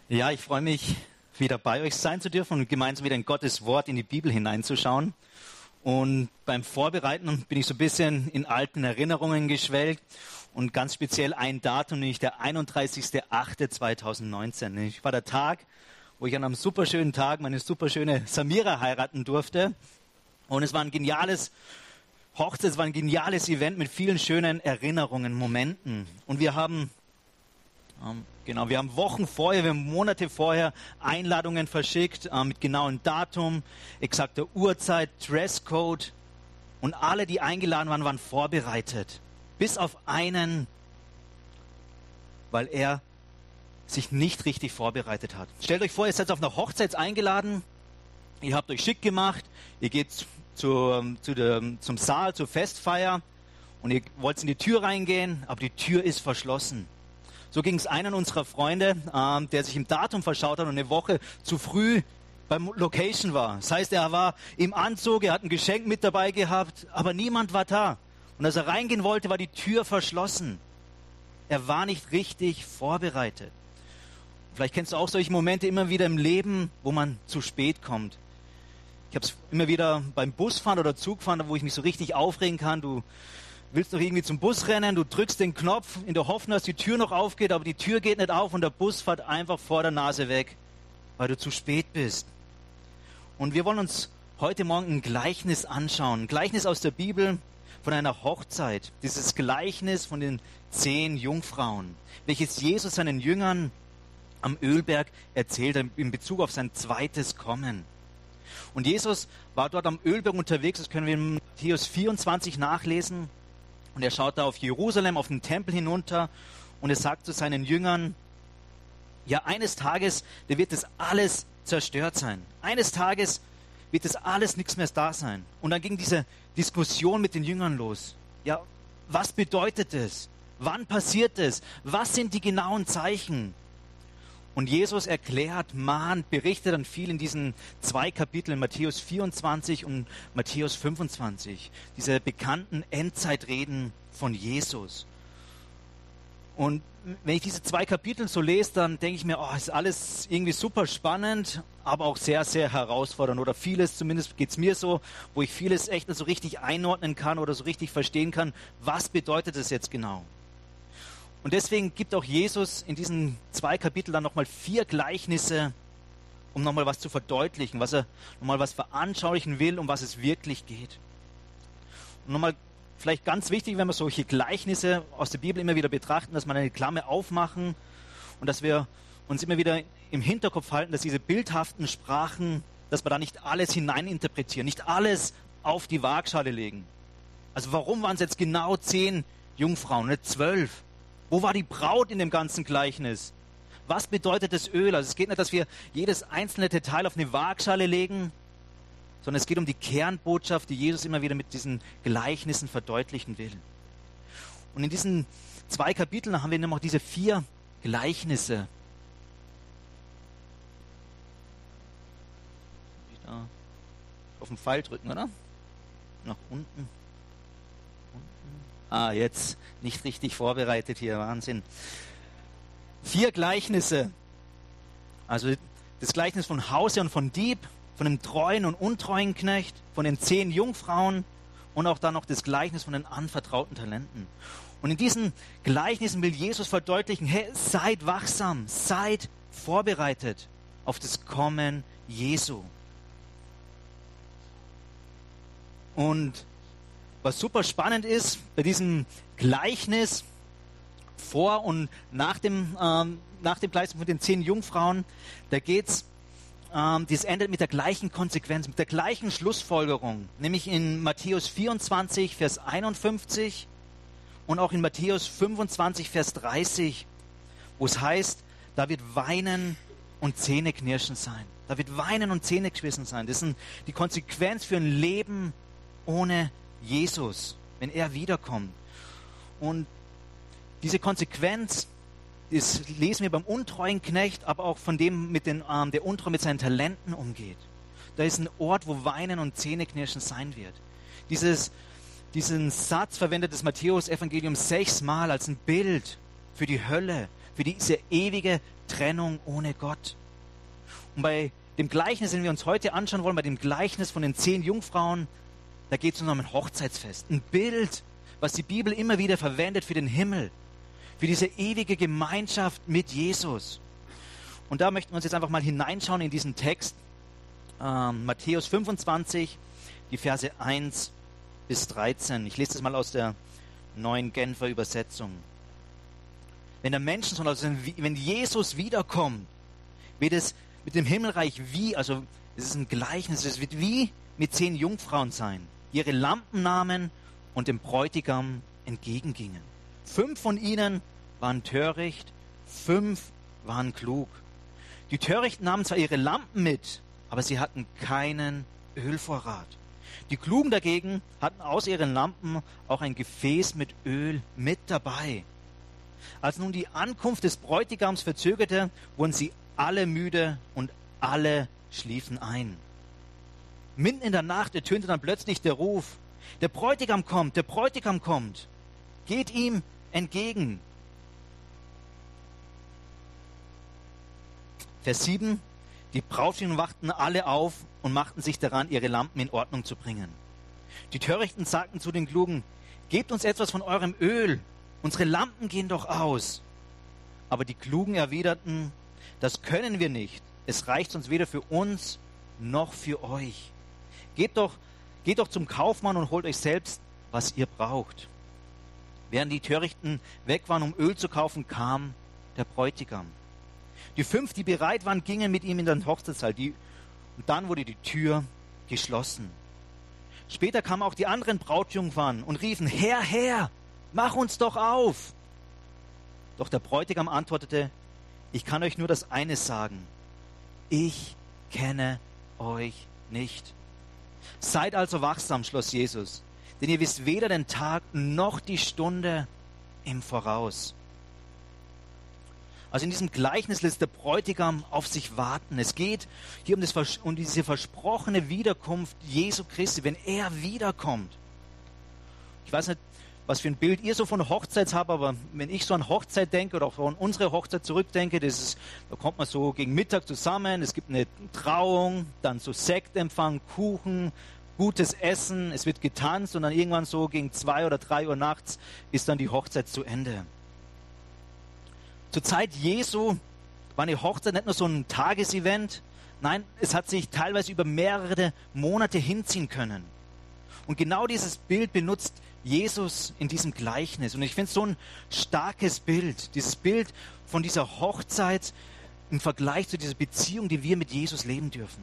Ja, ich freue mich, wieder bei euch sein zu dürfen und gemeinsam wieder in Gottes Wort, in die Bibel hineinzuschauen. Und beim Vorbereiten bin ich so ein bisschen in alten Erinnerungen geschwelgt und ganz speziell ein Datum, nämlich der 31.08.2019. Ich war der Tag, wo ich an einem superschönen Tag meine superschöne Samira heiraten durfte. Und es war ein geniales Hochzeit, es war ein geniales Event mit vielen schönen Erinnerungen, Momenten. Und wir haben Wochen vorher, wir haben Monate vorher Einladungen verschickt mit genauem Datum, exakter Uhrzeit, Dresscode. Und alle, die eingeladen waren, waren vorbereitet. Bis auf einen, weil er sich nicht richtig vorbereitet hat. Stellt euch vor, ihr seid auf einer Hochzeit eingeladen, ihr habt euch schick gemacht, ihr geht zum Saal, zur Festfeier und ihr wollt in die Tür reingehen, aber die Tür ist verschlossen. So ging es einem unserer Freunde, der sich im Datum verschaut hat und eine Woche zu früh beim Location war. Das heißt, er war im Anzug, er hat ein Geschenk mit dabei gehabt, aber niemand war da. Und als er reingehen wollte, war die Tür verschlossen. Er war nicht richtig vorbereitet. Vielleicht kennst du auch solche Momente immer wieder im Leben, wo man zu spät kommt. Ich habe es immer wieder beim Busfahren oder Zugfahren, wo ich mich so richtig aufregen kann. Du willst doch irgendwie zum Bus rennen, du drückst den Knopf in der Hoffnung, dass die Tür noch aufgeht, aber die Tür geht nicht auf und der Bus fährt einfach vor der Nase weg, weil du zu spät bist. Und wir wollen uns heute Morgen ein Gleichnis anschauen. Ein Gleichnis aus der Bibel von einer Hochzeit. Dieses Gleichnis von den 10 Jungfrauen, welches Jesus seinen Jüngern am Ölberg erzählt hat in Bezug auf sein zweites Kommen. Und Jesus war dort am Ölberg unterwegs, das können wir in Matthäus 24 nachlesen. Und er schaut da auf Jerusalem, auf den Tempel hinunter und er sagt zu seinen Jüngern, ja, eines Tages, da wird das alles zerstört sein. Eines Tages wird das alles nichts mehr da sein. Und dann ging diese Diskussion mit den Jüngern los. Ja, was bedeutet es? Wann passiert es? Was sind die genauen Zeichen? Und Jesus erklärt, mahnt, berichtet dann viel in diesen 2 Kapiteln, Matthäus 24 und Matthäus 25. Diese bekannten Endzeitreden von Jesus. Und wenn ich diese 2 Kapitel so lese, dann denke ich mir, ist alles irgendwie super spannend, aber auch sehr, sehr herausfordernd. Oder vieles, zumindest geht es mir so, wo ich vieles echt nicht so richtig einordnen kann oder so richtig verstehen kann, was bedeutet das jetzt genau? Und deswegen gibt auch Jesus in diesen 2 Kapiteln dann nochmal 4 Gleichnisse, um nochmal was zu verdeutlichen, was er nochmal was veranschaulichen will, um was es wirklich geht. Und nochmal vielleicht ganz wichtig, wenn wir solche Gleichnisse aus der Bibel immer wieder betrachten, dass wir eine Klammer aufmachen und dass wir uns immer wieder im Hinterkopf halten, dass diese bildhaften Sprachen, dass wir da nicht alles hineininterpretieren, nicht alles auf die Waagschale legen. Also warum waren es jetzt genau 10 Jungfrauen, nicht 12? Wo war die Braut in dem ganzen Gleichnis? Was bedeutet das Öl? Also es geht nicht, dass wir jedes einzelne Detail auf eine Waagschale legen, sondern es geht um die Kernbotschaft, die Jesus immer wieder mit diesen Gleichnissen verdeutlichen will. Und in diesen 2 Kapiteln haben wir noch diese 4 Gleichnisse. Da auf den Pfeil drücken, oder? Nach unten. Jetzt nicht richtig vorbereitet hier, Wahnsinn. 4 Gleichnisse. Also das Gleichnis von Hause und von Dieb, von dem treuen und untreuen Knecht, von den 10 Jungfrauen und auch dann noch das Gleichnis von den anvertrauten Talenten. Und in diesen Gleichnissen will Jesus verdeutlichen, hey, seid wachsam, seid vorbereitet auf das Kommen Jesu. Und was super spannend ist, bei diesem Gleichnis vor und nach dem Gleichnis von den 10 Jungfrauen, da geht's, das endet mit der gleichen Konsequenz, mit der gleichen Schlussfolgerung, nämlich in Matthäus 24, Vers 51 und auch in Matthäus 25, Vers 30, wo es heißt, da wird Weinen und Zähneknirschen sein. Da wird Weinen und Zähneknirschen sein. Das ist die Konsequenz für ein Leben ohne Jesus, wenn er wiederkommt. Und diese Konsequenz, das lesen wir beim untreuen Knecht, aber auch von dem, der untreu mit seinen Talenten umgeht. Da ist ein Ort, wo Weinen und Zähneknirschen sein wird. Diesen Satz verwendet das Matthäus-Evangelium 6-mal als ein Bild für die Hölle, für diese ewige Trennung ohne Gott. Und bei dem Gleichnis, den wir uns heute anschauen wollen, bei dem Gleichnis von den 10 Jungfrauen, da geht es um ein Hochzeitsfest. Ein Bild, was die Bibel immer wieder verwendet für den Himmel, für diese ewige Gemeinschaft mit Jesus. Und da möchten wir uns jetzt einfach mal hineinschauen in diesen Text, Matthäus 25, die Verse 1 bis 13. Ich lese das mal aus der neuen Genfer Übersetzung. Wenn der Menschensohn, also wenn Jesus wiederkommt, wird es mit dem Himmelreich also es ist ein Gleichnis, es wird wie mit 10 Jungfrauen sein, die ihre Lampen nahmen und dem Bräutigam entgegengingen. 5 von ihnen waren töricht, 5 waren klug. Die Törichten nahmen zwar ihre Lampen mit, aber sie hatten keinen Ölvorrat. Die Klugen dagegen hatten aus ihren Lampen auch ein Gefäß mit Öl mit dabei. Als nun die Ankunft des Bräutigams verzögerte, wurden sie alle müde und alle schliefen ein. Mitten in der Nacht ertönte dann plötzlich der Ruf: Der Bräutigam kommt, der Bräutigam kommt. Geht ihm entgegen. Vers 7. Die Brautjungen wachten alle auf und machten sich daran, ihre Lampen in Ordnung zu bringen. Die Törichten sagten zu den Klugen: Gebt uns etwas von eurem Öl, unsere Lampen gehen doch aus. Aber die Klugen erwiderten: Das können wir nicht. Es reicht uns weder für uns noch für euch. Geht doch zum Kaufmann und holt euch selbst, was ihr braucht. Während die Törichten weg waren, um Öl zu kaufen, kam der Bräutigam. Die 5, die bereit waren, gingen mit ihm in den Hochzeitssaal. Und dann wurde die Tür geschlossen. Später kamen auch die anderen Brautjungfern und riefen: Herr, Herr, mach uns doch auf. Doch der Bräutigam antwortete: Ich kann euch nur das eine sagen. Ich kenne euch nicht. Seid also wachsam, schloss Jesus, denn ihr wisst weder den Tag noch die Stunde im Voraus. Also in diesem Gleichnis lässt der Bräutigam auf sich warten. Es geht hier um diese versprochene Wiederkunft Jesu Christi, wenn er wiederkommt. Ich weiß nicht, was für ein Bild ihr so von Hochzeit habt, aber wenn ich so an Hochzeit denke oder auch an unsere Hochzeit zurückdenke, da kommt man so gegen Mittag zusammen, es gibt eine Trauung, dann so Sektempfang, Kuchen, gutes Essen, es wird getanzt und dann irgendwann so gegen 2 oder 3 Uhr nachts ist dann die Hochzeit zu Ende. Zur Zeit Jesu war eine Hochzeit nicht nur so ein Tagesevent, nein, es hat sich teilweise über mehrere Monate hinziehen können. Und genau dieses Bild benutzt Jesus in diesem Gleichnis. Und ich finde es so ein starkes Bild, dieses Bild von dieser Hochzeit im Vergleich zu dieser Beziehung, die wir mit Jesus leben dürfen.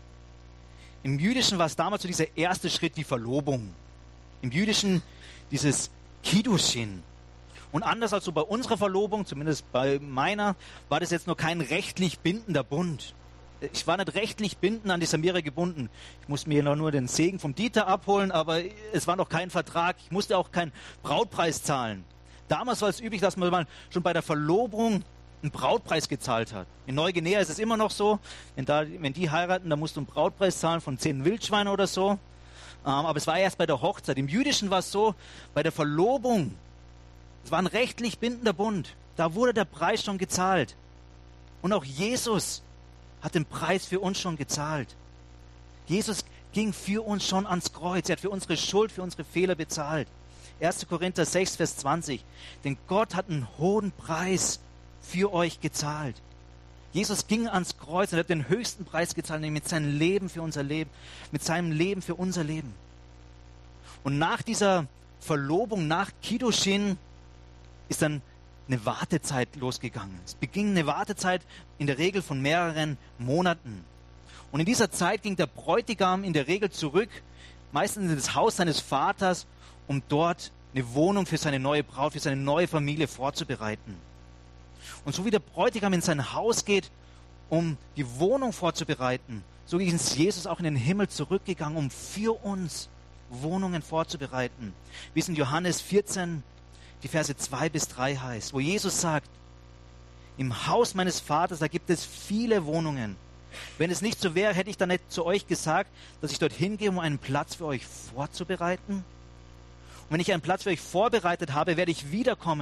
Im Jüdischen war es damals so dieser erste Schritt, die Verlobung. Im Jüdischen dieses Kiddushin. Und anders als so bei unserer Verlobung, zumindest bei meiner, war das jetzt nur kein rechtlich bindender Bund. Ich war nicht rechtlich bindend an die Samira gebunden. Ich musste mir nur den Segen vom Dieter abholen, aber es war noch kein Vertrag. Ich musste auch keinen Brautpreis zahlen. Damals war es üblich, dass man schon bei der Verlobung einen Brautpreis gezahlt hat. In Neuguinea ist es immer noch so, wenn die heiraten, dann musst du einen Brautpreis zahlen von 10 Wildschweinen oder so. Aber es war erst bei der Hochzeit. Im Jüdischen war es so, bei der Verlobung, es war ein rechtlich bindender Bund. Da wurde der Preis schon gezahlt. Und auch Jesus hat den Preis für uns schon gezahlt. Jesus ging für uns schon ans Kreuz. Er hat für unsere Schuld, für unsere Fehler bezahlt. 1. Korinther 6, Vers 20. Denn Gott hat einen hohen Preis für euch gezahlt. Jesus ging ans Kreuz und hat den höchsten Preis gezahlt, nämlich mit seinem Leben für unser Leben, mit seinem Leben für unser Leben. Und nach dieser Verlobung, nach Kiddushin, ist dann eine Wartezeit losgegangen. Es beging eine Wartezeit in der Regel von mehreren Monaten. Und in dieser Zeit ging der Bräutigam in der Regel zurück, meistens in das Haus seines Vaters, um dort eine Wohnung für seine neue Braut, für seine neue Familie vorzubereiten. Und so wie der Bräutigam in sein Haus geht, um die Wohnung vorzubereiten, so ist Jesus auch in den Himmel zurückgegangen, um für uns Wohnungen vorzubereiten. Wie es in Johannes 14, die Verse 2 bis 3 heißt, wo Jesus sagt: Im Haus meines Vaters, da gibt es viele Wohnungen. Wenn es nicht so wäre, hätte ich dann nicht zu euch gesagt, dass ich dorthin gehe, um einen Platz für euch vorzubereiten? Und wenn ich einen Platz für euch vorbereitet habe, werde ich wiederkommen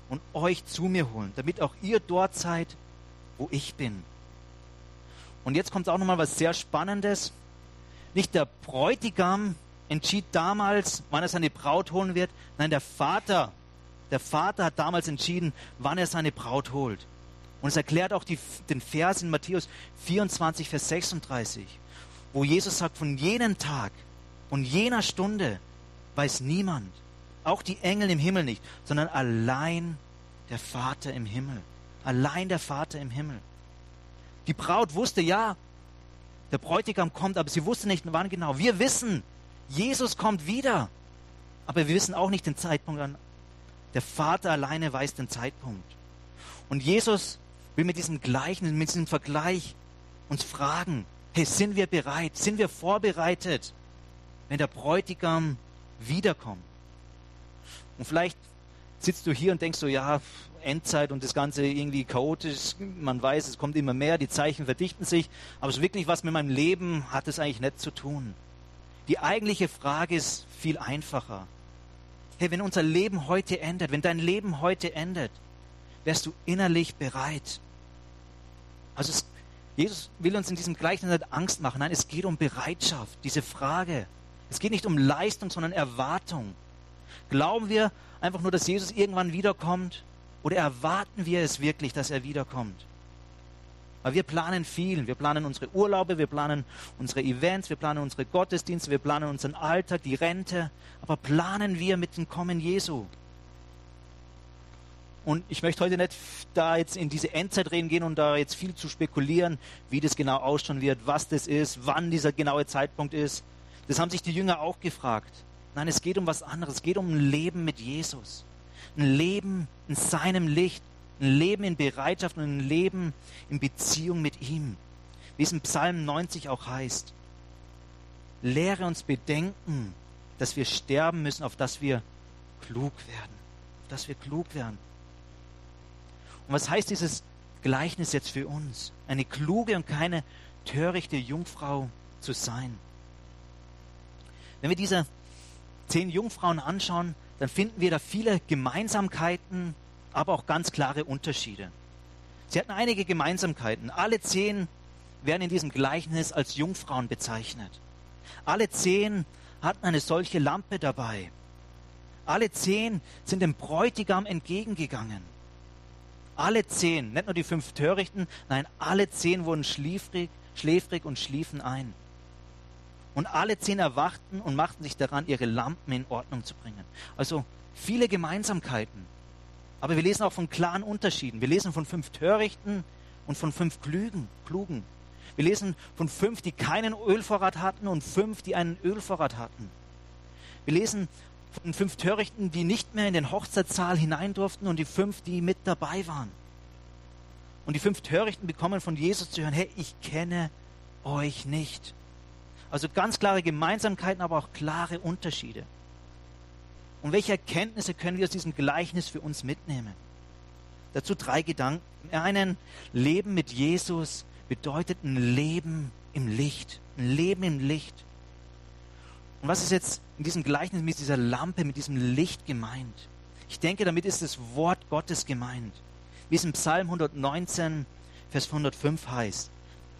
und euch zu mir holen, damit auch ihr dort seid, wo ich bin. Und jetzt kommt auch nochmal was sehr Spannendes. Nicht der Bräutigam entschied damals, wann er seine Braut holen wird. Nein, der Vater hat damals entschieden, wann er seine Braut holt. Und es erklärt auch den Vers in Matthäus 24, Vers 36, wo Jesus sagt, von jenem Tag und jener Stunde weiß niemand, auch die Engel im Himmel nicht, sondern allein der Vater im Himmel. Allein der Vater im Himmel. Die Braut wusste, ja, der Bräutigam kommt, aber sie wusste nicht, wann genau. Wir wissen, Jesus kommt wieder, aber wir wissen auch nicht den Zeitpunkt an. Der Vater alleine weiß den Zeitpunkt. Und Jesus will mit diesem Gleichnis, mit diesem Vergleich uns fragen, hey, sind wir bereit? Sind wir vorbereitet, wenn der Bräutigam wiederkommt? Und vielleicht sitzt du hier und denkst so, ja, Endzeit und das Ganze irgendwie chaotisch, man weiß, es kommt immer mehr, die Zeichen verdichten sich, aber so wirklich was mit meinem Leben hat es eigentlich nicht zu tun. Die eigentliche Frage ist viel einfacher. Hey, wenn unser Leben heute endet, wenn dein Leben heute endet, wärst du innerlich bereit? Also Jesus will uns in diesem Gleichnis nicht Angst machen. Nein, es geht um Bereitschaft, diese Frage. Es geht nicht um Leistung, sondern Erwartung. Glauben wir einfach nur, dass Jesus irgendwann wiederkommt? Oder erwarten wir es wirklich, dass er wiederkommt? Aber wir planen viel. Wir planen unsere Urlaube, wir planen unsere Events, wir planen unsere Gottesdienste, wir planen unseren Alltag, die Rente. Aber planen wir mit dem Kommen Jesu? Und ich möchte heute nicht da jetzt in diese Endzeit reden gehen und da jetzt viel zu spekulieren, wie das genau ausschauen wird, was das ist, wann dieser genaue Zeitpunkt ist. Das haben sich die Jünger auch gefragt. Nein, es geht um was anderes. Es geht um ein Leben mit Jesus. Ein Leben in seinem Licht. Ein Leben in Bereitschaft und ein Leben in Beziehung mit ihm. Wie es in Psalm 90 auch heißt. Lehre uns bedenken, dass wir sterben müssen, auf dass wir klug werden. Auf dass wir klug werden. Und was heißt dieses Gleichnis jetzt für uns? Eine kluge und keine törichte Jungfrau zu sein. Wenn wir diese 10 Jungfrauen anschauen, dann finden wir da viele Gemeinsamkeiten, aber auch ganz klare Unterschiede. Sie hatten einige Gemeinsamkeiten. Alle 10 werden in diesem Gleichnis als Jungfrauen bezeichnet. Alle 10 hatten eine solche Lampe dabei. Alle 10 sind dem Bräutigam entgegengegangen. Alle 10, nicht nur die 5 Törichten, nein, alle 10 wurden schläfrig und schliefen ein. Und alle 10 erwachten und machten sich daran, ihre Lampen in Ordnung zu bringen. Also viele Gemeinsamkeiten. Aber wir lesen auch von klaren Unterschieden. Wir lesen von 5 Törichten und von 5 Klugen. Wir lesen von 5, die keinen Ölvorrat hatten und 5, die einen Ölvorrat hatten. Wir lesen von 5 Törichten, die nicht mehr in den Hochzeitssaal hinein durften und die 5, die mit dabei waren. Und die 5 Törichten bekommen von Jesus zu hören, hey, ich kenne euch nicht. Also ganz klare Gemeinsamkeiten, aber auch klare Unterschiede. Und welche Erkenntnisse können wir aus diesem Gleichnis für uns mitnehmen? Dazu 3 Gedanken. Zum einen, Leben mit Jesus bedeutet ein Leben im Licht. Ein Leben im Licht. Und was ist jetzt in diesem Gleichnis mit dieser Lampe, mit diesem Licht gemeint? Ich denke, damit ist das Wort Gottes gemeint. Wie es im Psalm 119, Vers 105 heißt.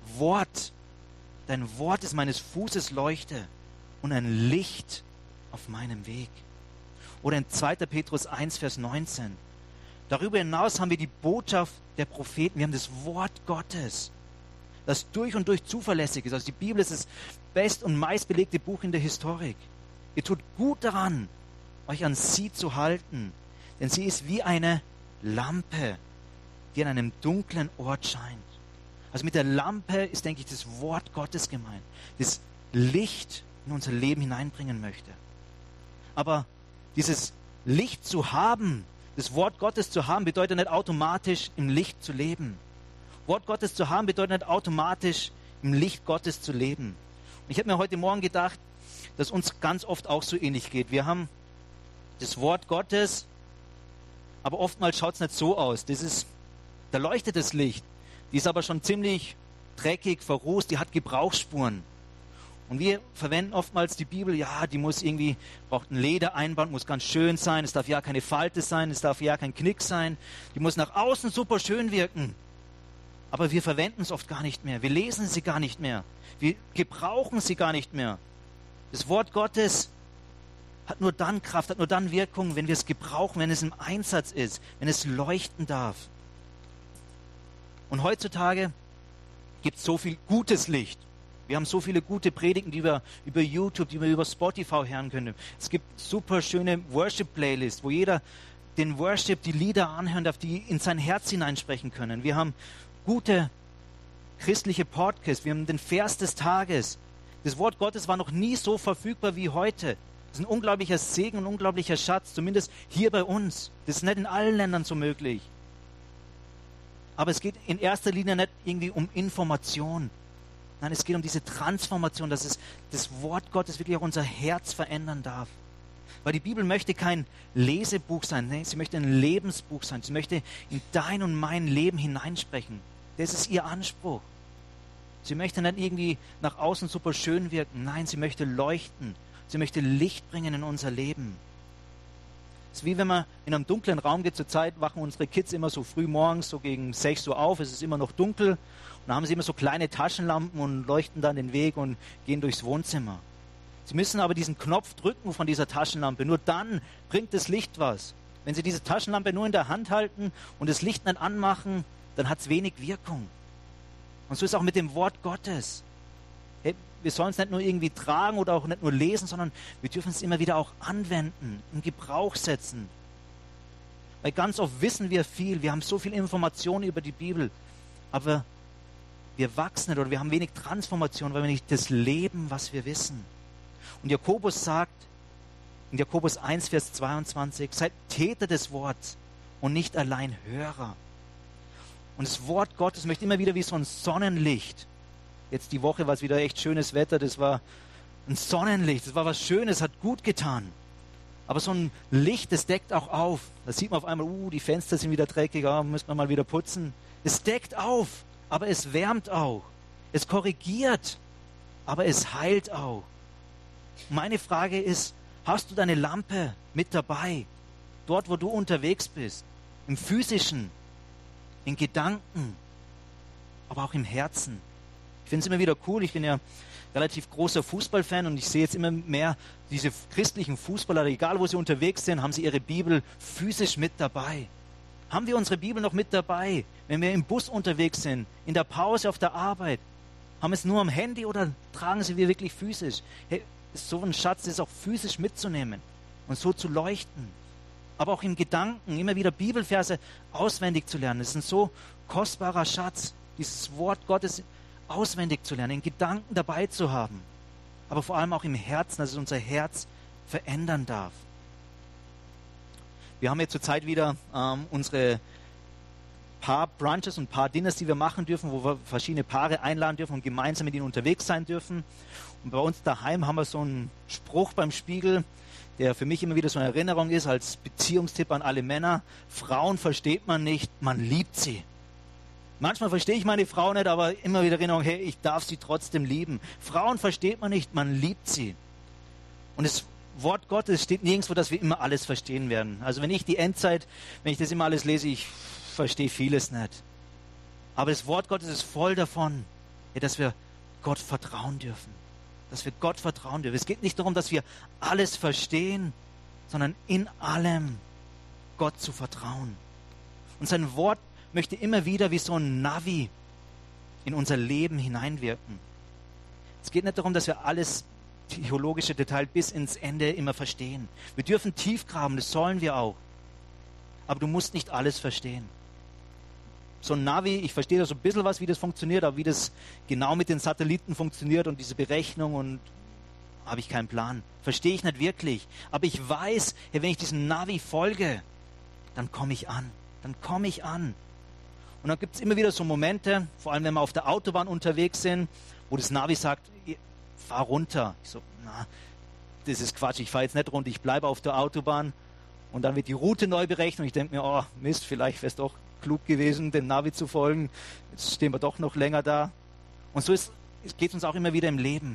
Dein Wort ist meines Fußes Leuchte und ein Licht auf meinem Weg. Oder in 2. Petrus 1, Vers 19. Darüber hinaus haben wir die Botschaft der Propheten. Wir haben das Wort Gottes, das durch und durch zuverlässig ist. Also die Bibel ist das best- und meistbelegte Buch in der Historik. Ihr tut gut daran, euch an sie zu halten, denn sie ist wie eine Lampe, die an einem dunklen Ort scheint. Also mit der Lampe ist, denke ich, das Wort Gottes gemeint, das Licht in unser Leben hineinbringen möchte. Aber dieses Licht zu haben, das Wort Gottes zu haben, bedeutet nicht automatisch im Licht zu leben. Wort Gottes zu haben bedeutet nicht automatisch im Licht Gottes zu leben. Und ich habe mir heute Morgen gedacht, dass uns ganz oft auch so ähnlich geht. Wir haben das Wort Gottes, aber oftmals schaut es nicht so aus. Da leuchtet das Licht. Die ist aber schon ziemlich dreckig, verrußt, die hat Gebrauchsspuren. Und wir verwenden oftmals die Bibel, ja, die muss irgendwie, braucht ein Ledereinband, muss ganz schön sein, es darf ja keine Falte sein, es darf ja kein Knick sein, die muss nach außen super schön wirken. Aber wir verwenden es oft gar nicht mehr, wir lesen sie gar nicht mehr, wir gebrauchen sie gar nicht mehr. Das Wort Gottes hat nur dann Kraft, hat nur dann Wirkung, wenn wir es gebrauchen, wenn es im Einsatz ist, wenn es leuchten darf. Und heutzutage gibt es so viel gutes Licht. Wir haben so viele gute Predigten, die wir über YouTube, die wir über Spotify hören können. Es gibt super schöne Worship-Playlists, wo jeder den Worship, die Lieder anhören darf, die in sein Herz hineinsprechen können. Wir haben gute christliche Podcasts, wir haben den Vers des Tages. Das Wort Gottes war noch nie so verfügbar wie heute. Das ist ein unglaublicher Segen, ein unglaublicher Schatz, zumindest hier bei uns. Das ist nicht in allen Ländern so möglich. Aber es geht in erster Linie nicht irgendwie um Information. Nein, es geht um diese Transformation, dass es das Wort Gottes wirklich auch unser Herz verändern darf. Weil die Bibel möchte kein Lesebuch sein, nee, sie möchte ein Lebensbuch sein. Sie möchte in dein und mein Leben hineinsprechen. Das ist ihr Anspruch. Sie möchte nicht irgendwie nach außen super schön wirken. Nein, sie möchte leuchten. Sie möchte Licht bringen in unser Leben. Es ist wie wenn man in einem dunklen Raum geht. Zurzeit wachen unsere Kids immer so früh morgens, so gegen 6 Uhr auf. Es ist immer noch dunkel. Und dann haben sie immer so kleine Taschenlampen und leuchten dann den Weg und gehen durchs Wohnzimmer. Sie müssen aber diesen Knopf drücken von dieser Taschenlampe. Nur dann bringt das Licht was. Wenn sie diese Taschenlampe nur in der Hand halten und das Licht nicht anmachen, dann hat es wenig Wirkung. Und so ist es auch mit dem Wort Gottes. Hey, wir sollen es nicht nur irgendwie tragen oder auch nicht nur lesen, sondern wir dürfen es immer wieder auch anwenden, in Gebrauch setzen. Weil ganz oft wissen wir viel, wir haben so viel Information über die Bibel, aber wir wachsen nicht oder wir haben wenig Transformation, weil wir nicht das leben, was wir wissen. Und Jakobus sagt in Jakobus 1, Vers 22, seid Täter des Wortes und nicht allein Hörer. Und das Wort Gottes möchte immer wieder wie so ein Sonnenlicht. Jetzt die Woche war es wieder echt schönes Wetter, das war ein Sonnenlicht, das war was Schönes, hat gut getan. Aber so ein Licht, das deckt auch auf. Da sieht man auf einmal, die Fenster sind wieder dreckig, müssen wir mal wieder putzen. Es deckt auf, aber es wärmt auch. Es korrigiert, aber es heilt auch. Meine Frage ist, hast du deine Lampe mit dabei? Dort, wo du unterwegs bist. Im Physischen, in Gedanken, aber auch im Herzen. Ich finde es immer wieder cool, ich bin ja relativ großer Fußballfan und ich sehe jetzt immer mehr diese christlichen Fußballer, egal wo sie unterwegs sind, haben sie ihre Bibel physisch mit dabei. Haben wir unsere Bibel noch mit dabei, wenn wir im Bus unterwegs sind, in der Pause auf der Arbeit? Haben wir es nur am Handy oder tragen sie wir wirklich physisch? Hey, so ein Schatz ist auch physisch mitzunehmen und so zu leuchten. Aber auch im Gedanken, immer wieder Bibelverse auswendig zu lernen. Das ist ein so kostbarer Schatz, dieses Wort Gottes auswendig zu lernen, in Gedanken dabei zu haben. Aber vor allem auch im Herzen, dass es unser Herz verändern darf. Wir haben jetzt zurzeit wieder unsere paar Brunches und paar Dinners, die wir machen dürfen, wo wir verschiedene Paare einladen dürfen und gemeinsam mit ihnen unterwegs sein dürfen. Und bei uns daheim haben wir so einen Spruch beim Spiegel, der für mich immer wieder so eine Erinnerung ist, als Beziehungstipp an alle Männer. Frauen versteht man nicht, man liebt sie. Manchmal verstehe ich meine Frau nicht, aber immer wieder Erinnerung, hey, ich darf sie trotzdem lieben. Frauen versteht man nicht, man liebt sie. Und das Wort Gottes steht nirgendwo, dass wir immer alles verstehen werden. Also wenn ich die Endzeit, wenn ich das immer alles lese, ich verstehe vieles nicht. Aber das Wort Gottes ist voll davon, dass wir Gott vertrauen dürfen. Dass wir Gott vertrauen dürfen. Es geht nicht darum, dass wir alles verstehen, sondern in allem Gott zu vertrauen. Und sein Wort möchte immer wieder wie so ein Navi in unser Leben hineinwirken. Es geht nicht darum, dass wir alles theologische Detail bis ins Ende immer verstehen. Wir dürfen tief graben, das sollen wir auch. Aber du musst nicht alles verstehen. So ein Navi, ich verstehe da so ein bisschen was, wie das funktioniert, aber wie das genau mit den Satelliten funktioniert und diese Berechnung und habe ich keinen Plan. Verstehe ich nicht wirklich. Aber ich weiß, wenn ich diesem Navi folge, dann komme ich an. Dann komme ich an. Und dann gibt es immer wieder so Momente, vor allem wenn wir auf der Autobahn unterwegs sind, wo das Navi sagt, fahr runter. Ich so, das ist Quatsch, ich fahre jetzt nicht runter, ich bleibe auf der Autobahn. Und dann wird die Route neu berechnet und ich denke mir, oh Mist, vielleicht wäre es doch klug gewesen, dem Navi zu folgen. Jetzt stehen wir doch noch länger da. Und so geht es uns auch immer wieder im Leben.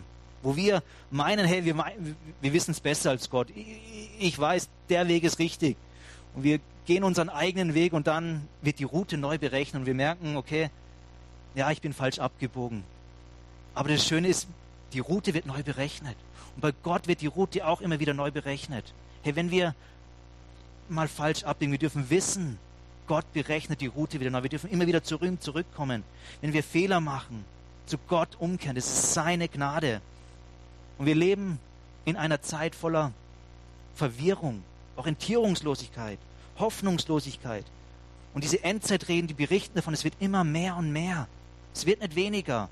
Wo wir meinen, hey, wir wissen es besser als Gott. Ich weiß, der Weg ist richtig. Und wir gehen unseren eigenen Weg und dann wird die Route neu berechnet und wir merken, okay, ja, ich bin falsch abgebogen. Aber das Schöne ist, die Route wird neu berechnet. Und bei Gott wird die Route auch immer wieder neu berechnet. Hey, wenn wir mal falsch abbiegen, wir dürfen wissen, Gott berechnet die Route wieder neu. Wir dürfen immer wieder zurückkommen. Wenn wir Fehler machen, zu Gott umkehren, das ist seine Gnade. Und wir leben in einer Zeit voller Verwirrung, Orientierungslosigkeit, Hoffnungslosigkeit. Und diese Endzeitreden, die berichten davon, es wird immer mehr und mehr. Es wird nicht weniger.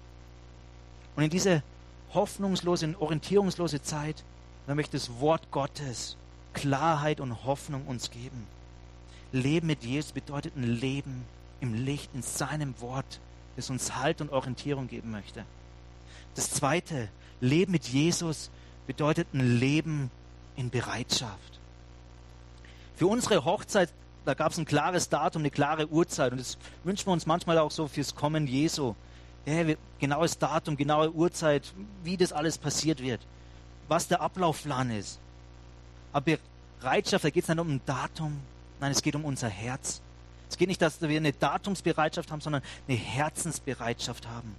Und in diese hoffnungslose und orientierungslose Zeit, da möchte das Wort Gottes Klarheit und Hoffnung uns geben. Leben mit Jesus bedeutet ein Leben im Licht, in seinem Wort, das uns Halt und Orientierung geben möchte. Das Zweite, Leben mit Jesus bedeutet ein Leben in Bereitschaft. Für unsere Hochzeit, da gab es ein klares Datum, eine klare Uhrzeit. Und das wünschen wir uns manchmal auch so fürs Kommen Jesu. Ja, genaues Datum, genaue Uhrzeit, wie das alles passiert wird. Was der Ablaufplan ist. Aber Bereitschaft, da geht es nicht um ein Datum. Nein, es geht um unser Herz. Es geht nicht, dass wir eine Datumsbereitschaft haben, sondern eine Herzensbereitschaft haben.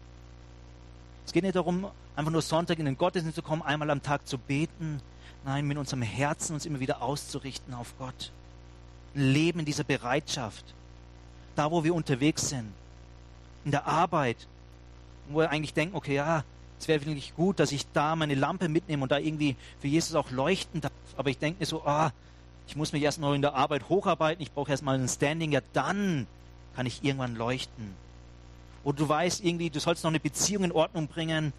Es geht nicht darum, einfach nur Sonntag in den Gottesdienst zu kommen, einmal am Tag zu beten. Nein, mit unserem Herzen uns immer wieder auszurichten auf Gott. Ein Leben in dieser Bereitschaft. Da, wo wir unterwegs sind. In der Arbeit. Wo wir eigentlich denken, okay, ja, es wäre wirklich gut, dass ich da meine Lampe mitnehme und da irgendwie für Jesus auch leuchten darf. Aber ich denke mir so, ich muss mich erst mal in der Arbeit hocharbeiten, ich brauche erst mal ein Standing, ja dann kann ich irgendwann leuchten. Oder du weißt irgendwie, du sollst noch eine Beziehung in Ordnung bringen,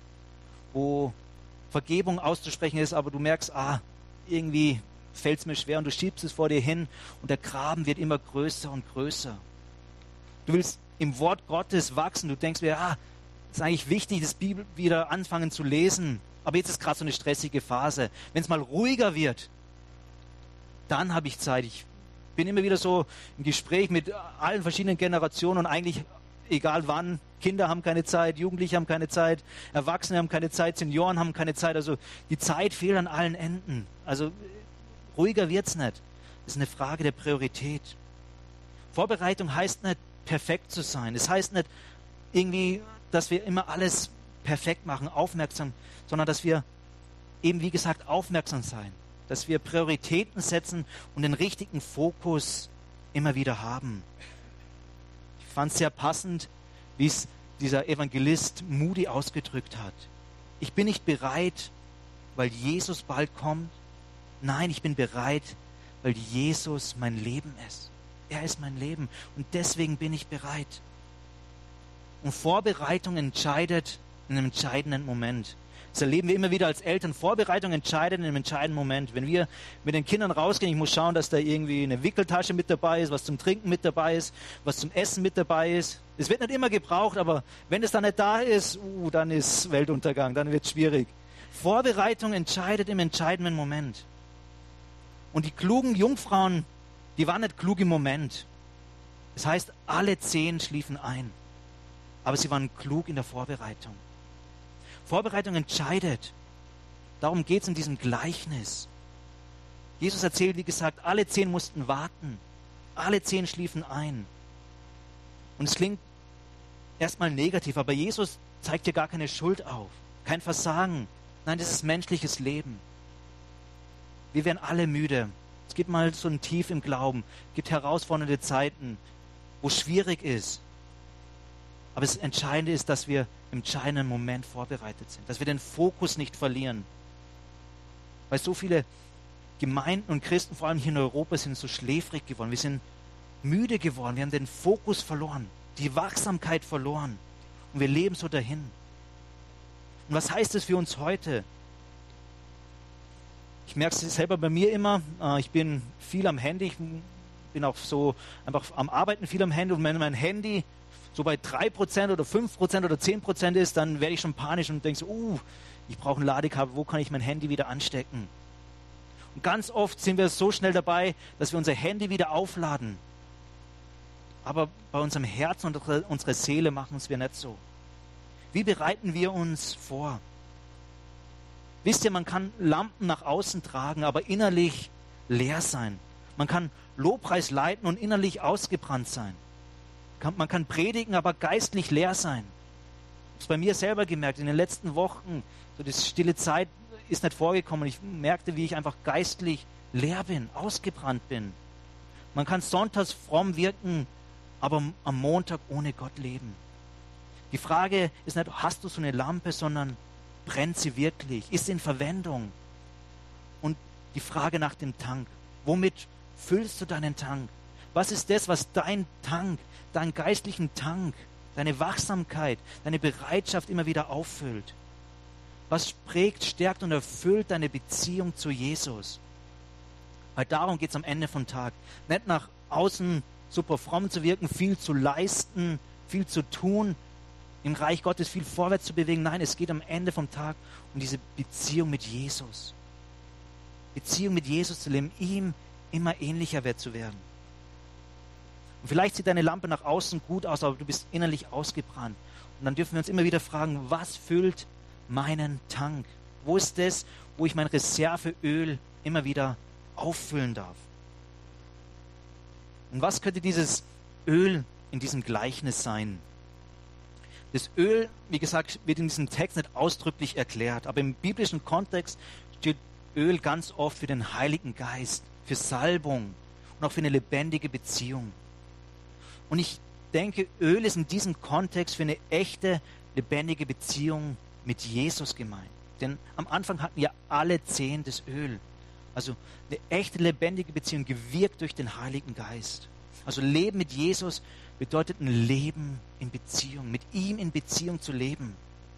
wo Vergebung auszusprechen ist, aber du merkst, irgendwie fällt es mir schwer und du schiebst es vor dir hin und der Graben wird immer größer und größer. Du willst im Wort Gottes wachsen, du denkst mir, es ist eigentlich wichtig, das Bibel wieder anfangen zu lesen, aber jetzt ist gerade so eine stressige Phase. Wenn es mal ruhiger wird, dann habe ich Zeit. Ich bin immer wieder so im Gespräch mit allen verschiedenen Generationen und eigentlich egal wann, Kinder haben keine Zeit, Jugendliche haben keine Zeit, Erwachsene haben keine Zeit, Senioren haben keine Zeit. Also die Zeit fehlt an allen Enden. Also ruhiger wird es nicht. Das ist eine Frage der Priorität. Vorbereitung heißt nicht, perfekt zu sein. Es heißt nicht irgendwie, dass wir immer alles perfekt machen, aufmerksam, sondern dass wir eben, wie gesagt, aufmerksam sein. Dass wir Prioritäten setzen und den richtigen Fokus immer wieder haben. Ich fand es sehr passend, wie es dieser Evangelist Moody ausgedrückt hat. Ich bin nicht bereit, weil Jesus bald kommt. Nein, ich bin bereit, weil Jesus mein Leben ist. Er ist mein Leben und deswegen bin ich bereit. Und Vorbereitung entscheidet in einem entscheidenden Moment. Das erleben wir immer wieder als Eltern. Vorbereitung entscheidet in einem entscheidenden Moment. Wenn wir mit den Kindern rausgehen, ich muss schauen, dass da irgendwie eine Wickeltasche mit dabei ist, was zum Trinken mit dabei ist, was zum Essen mit dabei ist. Es wird nicht immer gebraucht, aber wenn es dann nicht da ist, dann ist Weltuntergang, dann wird es schwierig. Vorbereitung entscheidet im entscheidenden Moment. Und die klugen Jungfrauen, die waren nicht klug im Moment. Das heißt, alle 10 schliefen ein. Aber sie waren klug in der Vorbereitung. Vorbereitung entscheidet. Darum geht es in diesem Gleichnis. Jesus erzählt, wie gesagt, alle 10 mussten warten. Alle 10 schliefen ein. Und es klingt erstmal negativ, aber Jesus zeigt hier gar keine Schuld auf. Kein Versagen. Nein, das ist menschliches Leben. Wir werden alle müde. Es gibt mal so ein Tief im Glauben. Es gibt herausfordernde Zeiten, wo es schwierig ist. Aber das Entscheidende ist, dass wir im entscheidenden Moment vorbereitet sind. Dass wir den Fokus nicht verlieren. Weil so viele Gemeinden und Christen, vor allem hier in Europa, sind so schläfrig geworden. Wir sind müde geworden. Wir haben den Fokus verloren. Die Wachsamkeit verloren. Und wir leben so dahin. Und was heißt das für uns heute? Ich merke es selber bei mir immer. Ich bin viel am Handy. Ich bin auch so einfach am Arbeiten viel am Handy. Und wenn mein Handy so bei 3% oder 5% oder 10% ist, dann werde ich schon panisch und denke so, ich brauche ein Ladekabel, wo kann ich mein Handy wieder anstecken? Und ganz oft sind wir so schnell dabei, dass wir unser Handy wieder aufladen. Aber bei unserem Herzen und unserer Seele machen es wir nicht so. Wie bereiten wir uns vor? Wisst ihr, man kann Lampen nach außen tragen, aber innerlich leer sein. Man kann Lobpreis leiten und innerlich ausgebrannt sein. Man kann predigen, aber geistlich leer sein. Ich habe es bei mir selber gemerkt, in den letzten Wochen, so die stille Zeit ist nicht vorgekommen. Ich merkte, wie ich einfach geistlich leer bin, ausgebrannt bin. Man kann sonntags fromm wirken, aber am Montag ohne Gott leben. Die Frage ist nicht, hast du so eine Lampe, sondern brennt sie wirklich? Ist sie in Verwendung? Und die Frage nach dem Tank. Womit füllst du deinen Tank? Was ist das, was dein Tank, deinen geistlichen Tank, deine Wachsamkeit, deine Bereitschaft immer wieder auffüllt? Was prägt, stärkt und erfüllt deine Beziehung zu Jesus? Weil darum geht es am Ende vom Tag. Nicht nach außen super fromm zu wirken, viel zu leisten, viel zu tun, im Reich Gottes viel vorwärts zu bewegen. Nein, es geht am Ende vom Tag um diese Beziehung mit Jesus. Beziehung mit Jesus zu leben, ihm immer ähnlicher zu werden. Und vielleicht sieht deine Lampe nach außen gut aus, aber du bist innerlich ausgebrannt. Und dann dürfen wir uns immer wieder fragen, was füllt meinen Tank? Wo ist das, wo ich mein Reserveöl immer wieder auffüllen darf? Und was könnte dieses Öl in diesem Gleichnis sein? Das Öl, wie gesagt, wird in diesem Text nicht ausdrücklich erklärt, aber im biblischen Kontext steht Öl ganz oft für den Heiligen Geist, für Salbung und auch für eine lebendige Beziehung. Und ich denke, Öl ist in diesem Kontext für eine echte, lebendige Beziehung mit Jesus gemeint. Denn am Anfang hatten ja alle 10 das Öl. Also eine echte, lebendige Beziehung, gewirkt durch den Heiligen Geist. Also Leben mit Jesus bedeutet ein Leben in Beziehung, mit ihm in Beziehung zu leben.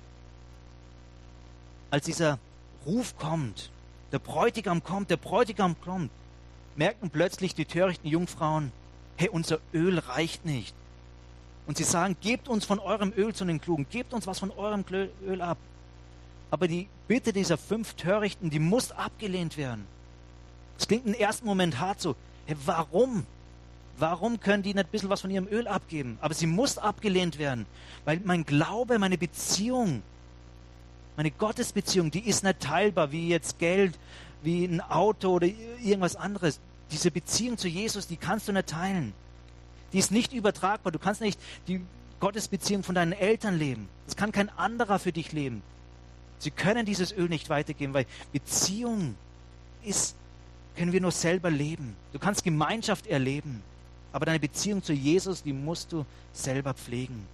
Als dieser Ruf kommt, der Bräutigam kommt, merken plötzlich die törichten Jungfrauen, hey, unser Öl reicht nicht. Und sie sagen, gebt uns von eurem Öl zu den Klugen, gebt uns was von eurem Öl ab. Aber die Bitte dieser 5 Törichten, die muss abgelehnt werden. Es klingt im ersten Moment hart so, hey, warum? Warum können die nicht ein bisschen was von ihrem Öl abgeben? Aber sie muss abgelehnt werden, weil mein Glaube, meine Beziehung, meine Gottesbeziehung, die ist nicht teilbar, wie jetzt Geld, wie ein Auto oder irgendwas anderes. Diese Beziehung zu Jesus, die kannst du nicht teilen. Die ist nicht übertragbar. Du kannst nicht die Gottesbeziehung von deinen Eltern leben. Das kann kein anderer für dich leben. Sie können dieses Öl nicht weitergeben, weil Beziehung können wir nur selber leben. Du kannst Gemeinschaft erleben, aber deine Beziehung zu Jesus, die musst du selber pflegen.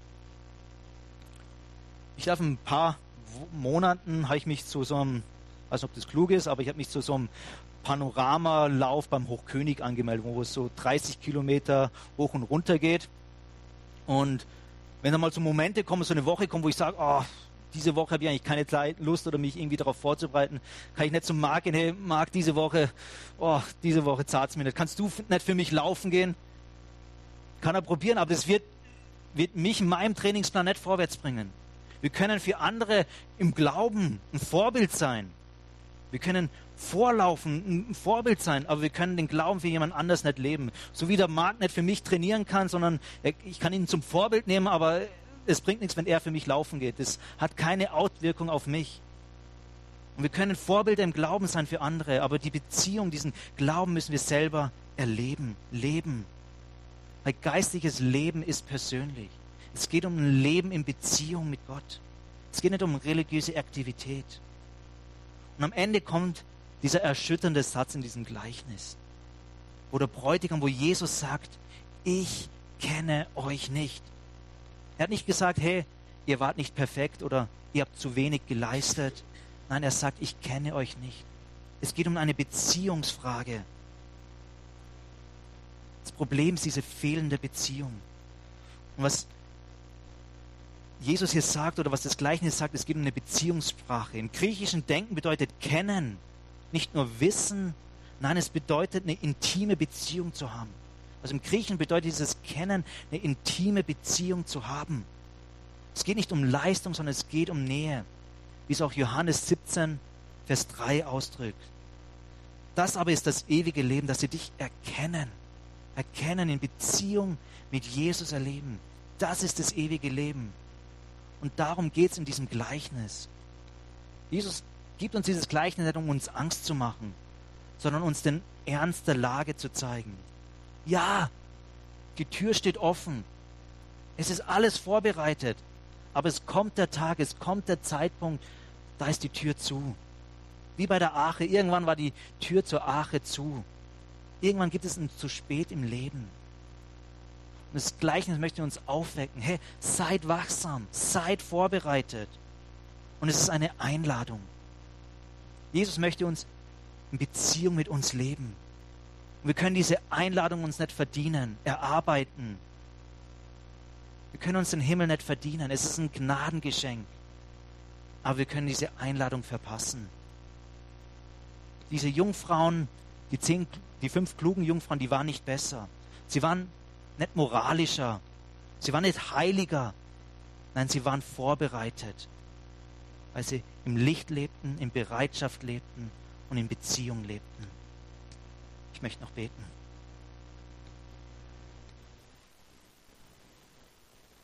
Ich darf ein paar Monaten, habe ich mich zu so einem, ich weiß nicht, ob das klug ist, aber ich habe mich zu so einem Panoramalauf beim Hochkönig angemeldet, wo es so 30 Kilometer hoch und runter geht. Und wenn dann mal so Momente kommen, so eine Woche kommt, wo ich sage, oh, diese Woche habe ich eigentlich keine Zeit, Lust oder mich irgendwie darauf vorzubereiten, kann ich nicht zum Marc gehen, hey Marc, diese Woche zahlt es mir nicht. Kannst du nicht für mich laufen gehen? Kann er probieren, aber das wird mich in meinem Trainingsplan nicht vorwärts bringen. Wir können für andere im Glauben ein Vorbild sein. Wir können vorlaufen, ein Vorbild sein, aber wir können den Glauben für jemand anders nicht leben. So wie der Marc nicht für mich trainieren kann, sondern ich kann ihn zum Vorbild nehmen, aber es bringt nichts, wenn er für mich laufen geht. Das hat keine Auswirkung auf mich. Und wir können Vorbilder im Glauben sein für andere, aber die Beziehung, diesen Glauben müssen wir selber erleben, leben. Weil geistliches Leben ist persönlich. Es geht um ein Leben in Beziehung mit Gott. Es geht nicht um religiöse Aktivität. Und am Ende kommt dieser erschütternde Satz in diesem Gleichnis, wo der Bräutigam, wo Jesus sagt, ich kenne euch nicht. Er hat nicht gesagt, hey, ihr wart nicht perfekt oder ihr habt zu wenig geleistet. Nein, er sagt, ich kenne euch nicht. Es geht um eine Beziehungsfrage. Das Problem ist diese fehlende Beziehung. Und was Jesus hier sagt oder was das Gleichnis sagt, es geht um eine Beziehungssprache. Im griechischen Denken bedeutet kennen, nicht nur wissen, nein, es bedeutet eine intime Beziehung zu haben. Also im Griechischen bedeutet dieses Kennen, eine intime Beziehung zu haben. Es geht nicht um Leistung, sondern es geht um Nähe, wie es auch Johannes 17, Vers 3 ausdrückt. Das aber ist das ewige Leben, dass sie dich erkennen, in Beziehung mit Jesus erleben. Das ist das ewige Leben. Und darum geht es in diesem Gleichnis. Jesus gibt uns dieses Gleichnis nicht, um uns Angst zu machen, sondern uns den Ernst der Lage zu zeigen. Ja, die Tür steht offen. Es ist alles vorbereitet. Aber es kommt der Tag, es kommt der Zeitpunkt, da ist die Tür zu. Wie bei der Arche. Irgendwann war die Tür zur Arche zu. Irgendwann gibt es ein zu spät im Leben. Und das Gleichnis möchte uns aufwecken. Hey, seid wachsam, seid vorbereitet. Und es ist eine Einladung. Jesus möchte uns in Beziehung mit uns leben. Und wir können diese Einladung uns nicht verdienen, erarbeiten. Wir können uns den Himmel nicht verdienen. Es ist ein Gnadengeschenk. Aber wir können diese Einladung verpassen. Diese Jungfrauen, die 5 klugen Jungfrauen, die waren nicht besser. Sie waren nicht moralischer. Sie waren nicht heiliger. Nein, sie waren vorbereitet. Weil sie im Licht lebten, in Bereitschaft lebten und in Beziehung lebten. Ich möchte noch beten.